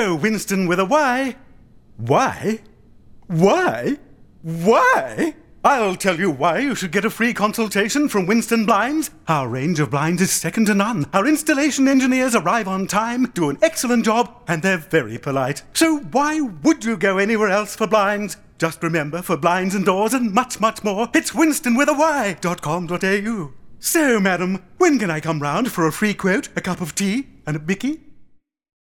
So Winston with a Y. Why? Why? Why? I'll tell you why you should get a free consultation from Winston Blinds. Our range of blinds is second to none. Our installation engineers arrive on time, do an excellent job, and they're very polite. So why would you go anywhere else for blinds? Just remember, for blinds and doors and much, much more, it's winstonwithany.com.au. So, madam, when can I come round for a free quote, a cup of tea, and a bicky?